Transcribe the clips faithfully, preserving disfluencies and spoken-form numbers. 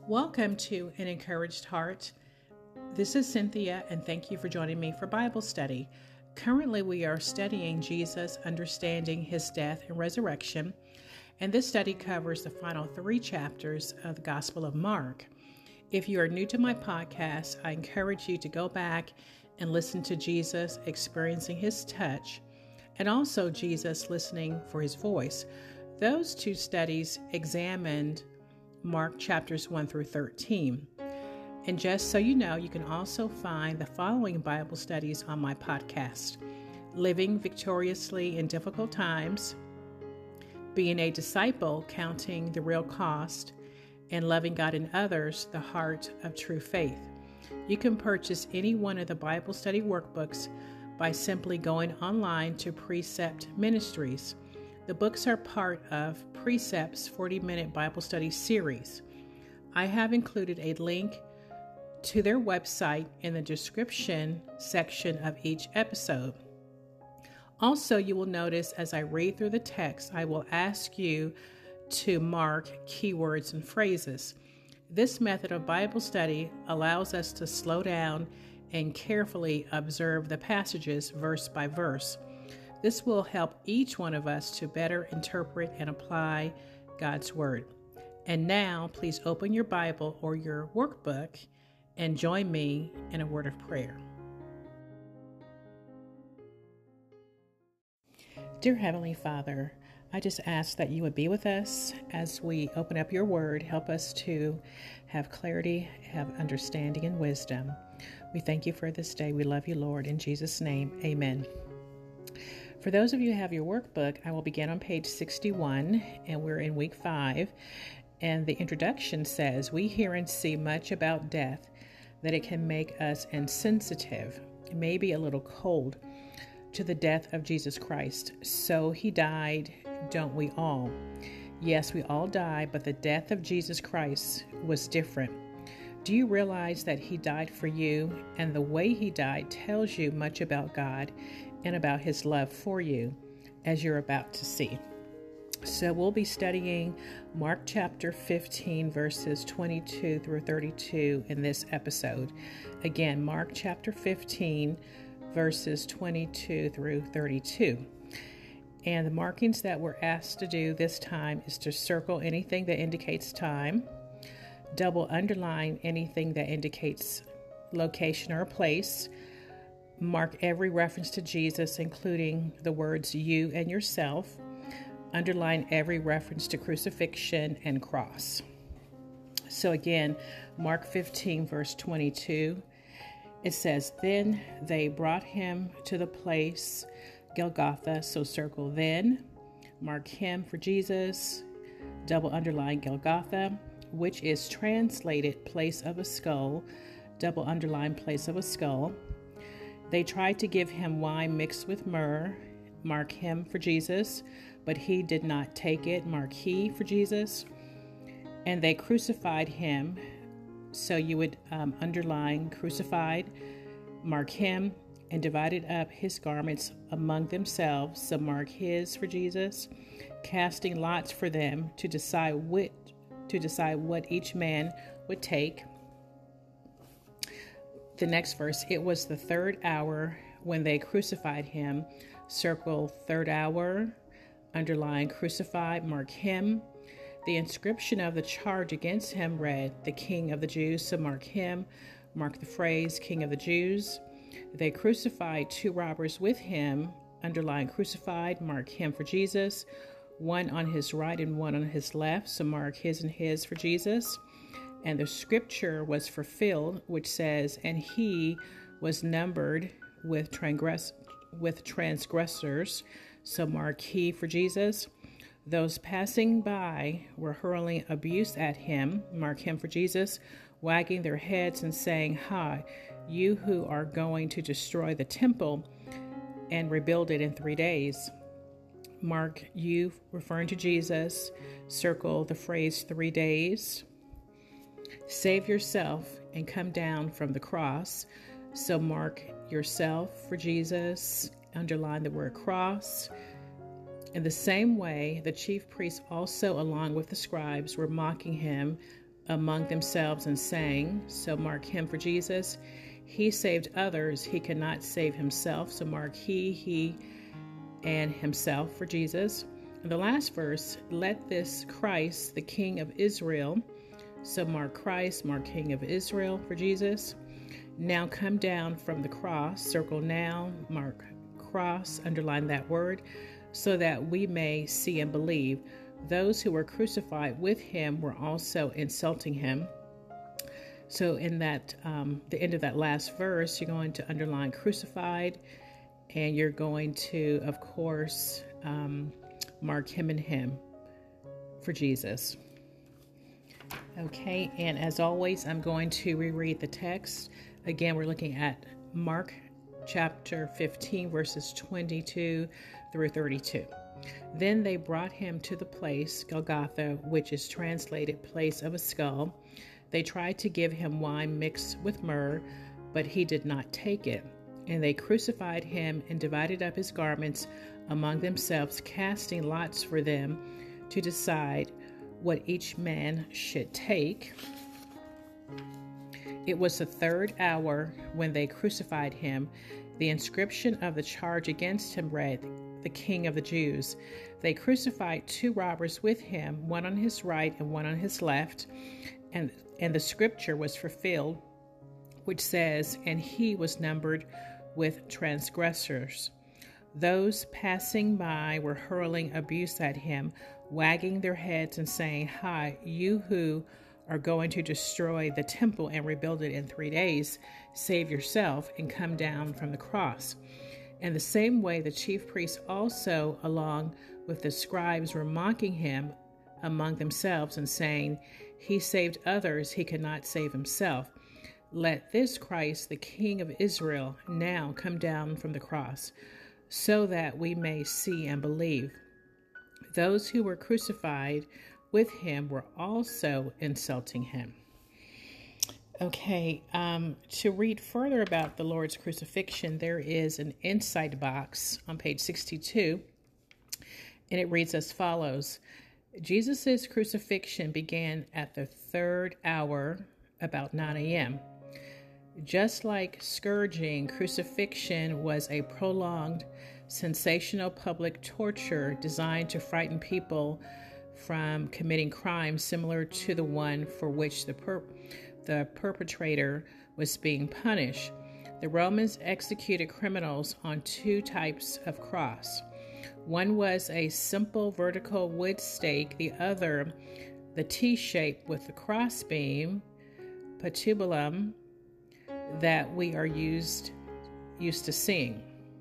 Welcome to An Encouraged Heart. This is Cynthia, and thank you for joining me for Bible study. Currently, we are studying Jesus, understanding his death and resurrection, and this study covers the final three chapters of the Gospel of Mark. If you are new to my podcast, I encourage you to go back and listen to Jesus experiencing his touch, and also Jesus listening for his voice. Those two studies examined Mark chapters one through thirteen. And just so you know, you can also find the following Bible studies on my podcast: Living Victoriously in Difficult Times, Being a Disciple, Counting the Real Cost, and Loving God and Others, The Heart of True Faith. You can purchase any one of the Bible study workbooks by simply going online to Precept Ministries. The books are part of Precept's forty-minute Bible study series. I have included a link to their website in the description section of each episode. Also, you will notice as I read through the text, I will ask you to mark keywords and phrases. This method of Bible study allows us to slow down and carefully observe the passages verse by verse. This will help each one of us to better interpret and apply God's Word. And now, please open your Bible or your workbook and join me in a word of prayer. Dear Heavenly Father, I just ask that you would be with us as we open up your Word. Help us to have clarity, have understanding, and wisdom. We thank you for this day. We love you, Lord. In Jesus' name, amen. For those of you who have your workbook, I will begin on page sixty-one, and we're in week five. And the introduction says, we hear and see much about death, that it can make us insensitive, maybe a little cold, to the death of Jesus Christ. So he died, don't we all? Yes, we all die, but the death of Jesus Christ was different. Do you realize that he died for you, and the way he died tells you much about God and about his love for you, as you're about to see? So we'll be studying Mark chapter fifteen, verses twenty-two through thirty-two in this episode. Again, Mark chapter fifteen, verses twenty-two through thirty-two. And the markings that we're asked to do this time is to circle anything that indicates time, double underline anything that indicates location or place, mark every reference to Jesus, including the words you and yourself, underline every reference to crucifixion and cross. So again, Mark fifteen, verse twenty-two, it says, Then they brought him to the place Golgotha, so circle then, mark him for Jesus, double underline Golgotha, which is translated place of a skull, double underline place of a skull. They tried to give him wine mixed with myrrh, mark him for Jesus, but he did not take it, mark he for Jesus. And they crucified him, so you would um, underline crucified, mark him, and divided up his garments among themselves, so mark his for Jesus, casting lots for them to decide which, to decide what each man would take. The next verse, it was the third hour when they crucified him, circle third hour, underline crucified, mark him. The inscription of the charge against him read, the King of the Jews, so mark him, mark the phrase King of the Jews. They crucified two robbers with him, underline crucified, mark him for Jesus, one on his right and one on his left, so mark his and his for Jesus. And the scripture was fulfilled, which says, and he was numbered with transgress- with transgressors, so mark he for Jesus. Those passing by were hurling abuse at him, mark him for Jesus, wagging their heads and saying, Ha, you who are going to destroy the temple and rebuild it in three days. Mark you, referring to Jesus, circle the phrase three days. Save yourself and come down from the cross. So mark yourself for Jesus, underline the word cross. In the same way, the chief priests also, along with the scribes, were mocking him, among themselves and saying, so mark him for Jesus. He saved others, he cannot save himself, so mark he, he, and himself for Jesus. And the last verse, let this Christ, the King of Israel, so mark Christ, mark King of Israel for Jesus, now come down from the cross, circle now, mark cross, underline that word, so that we may see and believe. Those who were crucified with him were also insulting him. So in that, um, the end of that last verse, you're going to underline crucified, and you're going to, of course, um, mark him and him for Jesus. Okay, and as always, I'm going to reread the text. Again, we're looking at Mark chapter fifteen, verses twenty-two through thirty-two. Then they brought him to the place, Golgotha, which is translated place of a skull. They tried to give him wine mixed with myrrh, but he did not take it. And they crucified him and divided up his garments among themselves, casting lots for them to decide what each man should take. It was the third hour when they crucified him. The inscription of the charge against him read, the King of the Jews. They crucified two robbers with him, one on his right and one on his left. And, and the scripture was fulfilled, which says, and he was numbered with transgressors. Those passing by were hurling abuse at him, wagging their heads and saying, hi, you who are going to destroy the temple and rebuild it in three days, save yourself and come down from the cross. In the same way, the chief priests also, along with the scribes, were mocking him among themselves and saying, he saved others, he cannot save himself. Let this Christ, the King of Israel, now come down from the cross, so that we may see and believe. Those who were crucified with him were also insulting him. Okay, um, to read further about the Lord's crucifixion, there is an insight box on page sixty-two, and it reads as follows. Jesus' crucifixion began at the third hour, about nine a.m. Just like scourging, crucifixion was a prolonged, sensational public torture designed to frighten people from committing crimes similar to the one for which the per- the perpetrator was being punished. The Romans executed criminals on two types of cross. One was a simple vertical wood stake, the other the T-shape with the crossbeam, patibulum, that we are used used to seeing.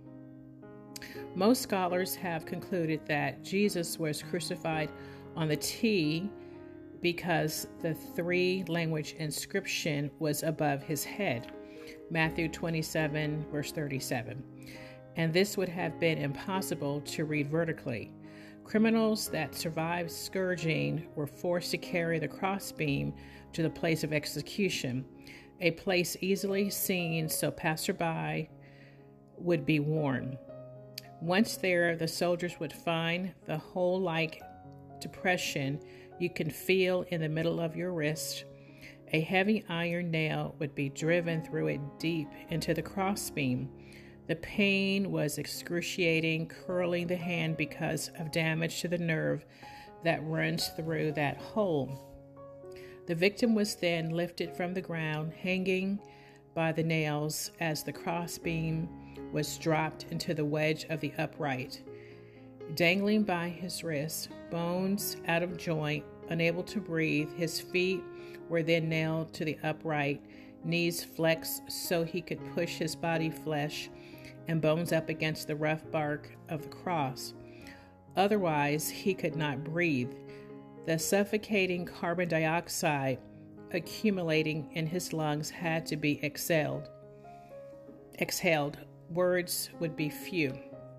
Most scholars have concluded that Jesus was crucified on the T because the three language inscription was above his head, Matthew twenty-seven, verse thirty-seven. And this would have been impossible to read vertically. Criminals that survived scourging were forced to carry the crossbeam to the place of execution, a place easily seen so passerby would be warned. Once there, the soldiers would find the hole-like depression you can feel in the middle of your wrist. A heavy iron nail would be driven through it deep into the crossbeam. The pain was excruciating, curling the hand because of damage to the nerve that runs through that hole. The victim was then lifted from the ground, hanging by the nails as the crossbeam was dropped into the wedge of the upright. Dangling by his wrist, bones out of joint, unable to breathe, his feet were then nailed to the upright, knees flexed so he could push his body flesh and bones up against the rough bark of the cross. Otherwise, he could not breathe. The suffocating carbon dioxide accumulating in his lungs had to be exhaled. Exhaled. Words would be few.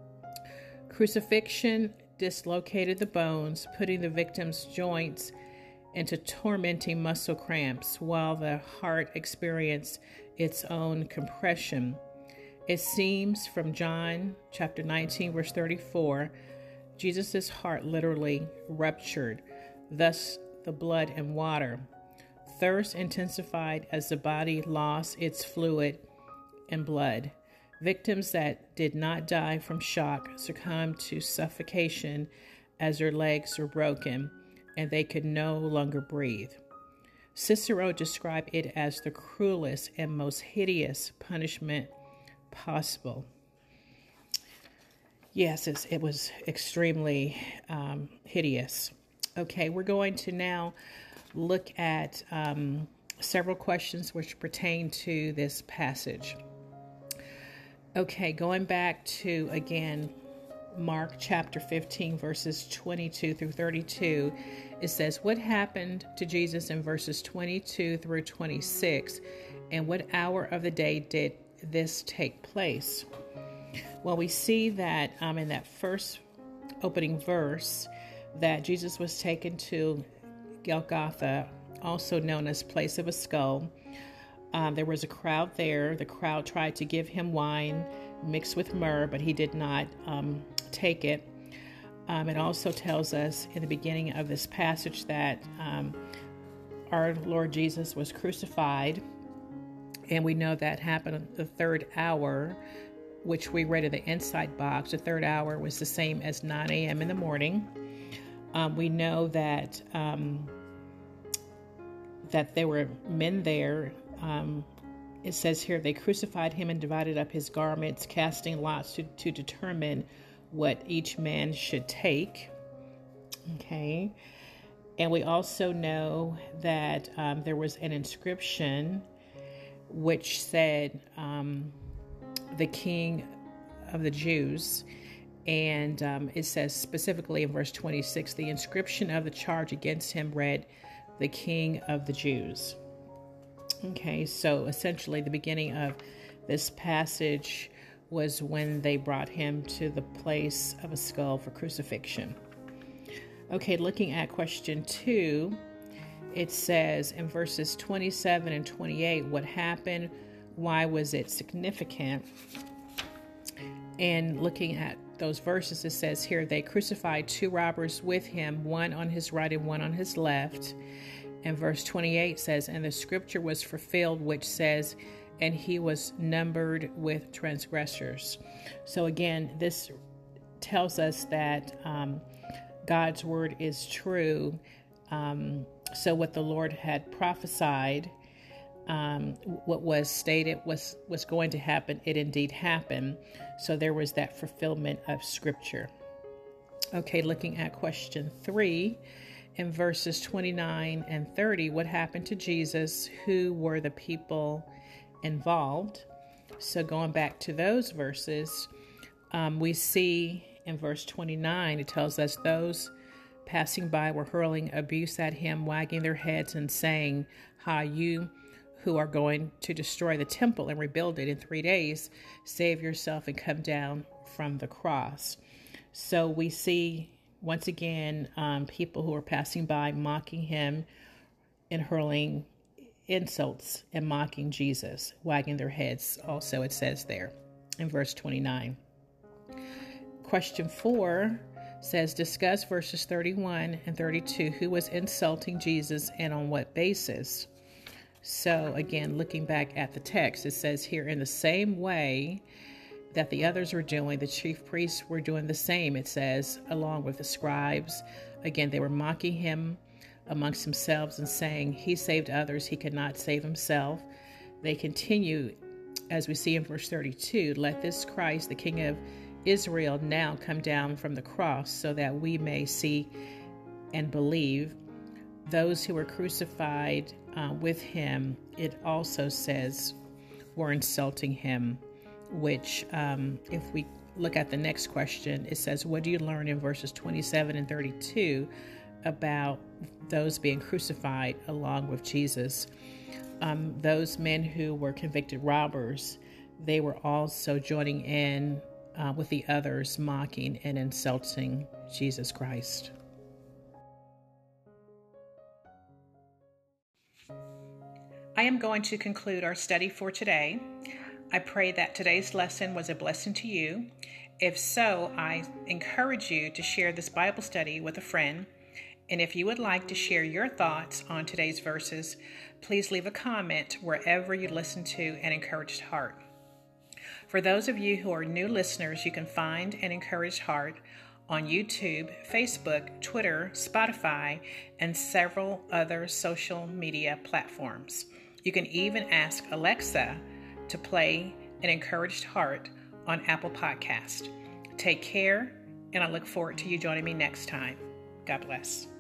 Crucifixion dislocated the bones, putting the victim's joints into tormenting muscle cramps, while the heart experienced its own compression. It seems from John chapter nineteen, verse thirty-four, Jesus' heart literally ruptured, thus the blood and water Thirst intensified as the body lost its fluid and blood. Victims that did not die from shock succumbed to suffocation as their legs were broken and they could no longer breathe. Cicero described it as the cruelest and most hideous punishment possible. Yes, it's, it was extremely um, hideous. Okay, we're going to now look at um, several questions which pertain to this passage. Okay, going back to, again, Mark chapter fifteen, verses twenty-two through thirty-two, it says, what happened to Jesus in verses twenty-two through twenty-six, and what hour of the day did this take place? Well, we see that um, in that first opening verse that Jesus was taken to Golgotha, also known as Place of a Skull. Um, there was a crowd there. The crowd tried to give him wine mixed with myrrh, but he did not um, take it. Um, it also tells us in the beginning of this passage that um, our Lord Jesus was crucified, and we know that happened the third hour, which we read in the inside box. The third hour was the same as nine a.m. in the morning. Um, we know that um, that there were men there. Um, it says here, they crucified him and divided up his garments, casting lots to, to determine what each man should take. Okay. And we also know that um, there was an inscription which said, um, the King of the Jews. And um, it says specifically in verse twenty-six, the inscription of the charge against him read, the King of the Jews. Okay, so essentially the beginning of this passage was when they brought him to the place of a skull for crucifixion. Okay, looking at question two, it says in verses twenty-seven and twenty-eight, what happened? Why was it significant? And looking at those verses, it says here, they crucified two robbers with him, one on his right and one on his left. And verse twenty-eight says, and the scripture was fulfilled, which says, and he was numbered with transgressors. So again, this tells us that um, God's word is true. Um, so what the Lord had prophesied, um, what was stated was, was going to happen, it indeed happened. So there was that fulfillment of scripture. Okay, looking at question three, in verses twenty-nine and thirty, what happened to Jesus? Who were the people involved? So going back to those verses, um, we see in verse twenty-nine, it tells us those passing by were hurling abuse at him, wagging their heads and saying, "Ha, you who are going to destroy the temple and rebuild it in three days, save yourself and come down from the cross." So we see once again um, people who are passing by mocking him and hurling insults and mocking Jesus, wagging their heads. Also, it says there in verse twenty-nine. Question four says, discuss verses thirty-one and thirty-two. Who was insulting Jesus and on what basis? So again, looking back at the text, it says here, in the same way that the others were doing, the chief priests were doing the same, it says, along with the scribes. Again, they were mocking him amongst themselves and saying, he saved others, he could not save himself. They continue, as we see in verse thirty-two, let this Christ, the King of Israel, now come down from the cross so that we may see and believe. Those who were crucified uh, with him, it also says, were insulting him, which um, if we look at the next question, it says, what do you learn in verses twenty-seven and thirty-two about those being crucified along with Jesus? Um, those men who were convicted robbers, they were also joining in uh, with the others, mocking and insulting Jesus Christ. I am going to conclude our study for today. I pray that today's lesson was a blessing to you. If so, I encourage you to share this Bible study with a friend And if you would like to share your thoughts on today's verses, please leave a comment wherever you listen to An Encouraged Heart. For those of you who are new listeners, you can find An Encouraged Heart on YouTube, Facebook, Twitter, Spotify, and several other social media platforms. You can even ask Alexa to play An Encouraged Heart on Apple Podcast. Take care, and I look forward to you joining me next time. God bless.